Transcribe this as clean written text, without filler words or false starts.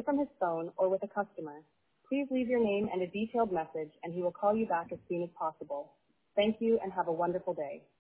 from his phone or with a customer, please leave your name and a detailed message, and he will call you back as soon as possible. Thank you and have a wonderful day.